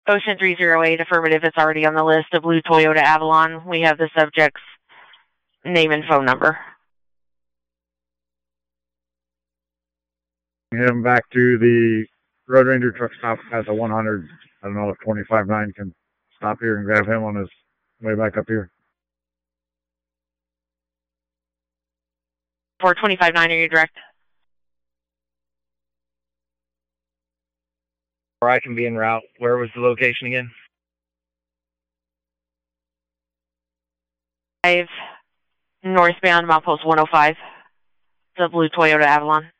Ocean 308, affirmative. It's already on the list. A blue Toyota Avalon. We have the subject's name and phone number. Get him back to the Road Ranger truck stop at the 100. I don't know if 25-9 can stop here and grab him on his way back up here. For 25-9, are you direct? Or I can be en route. Where was the location again? 5 northbound, milepost 105. The blue Toyota Avalon.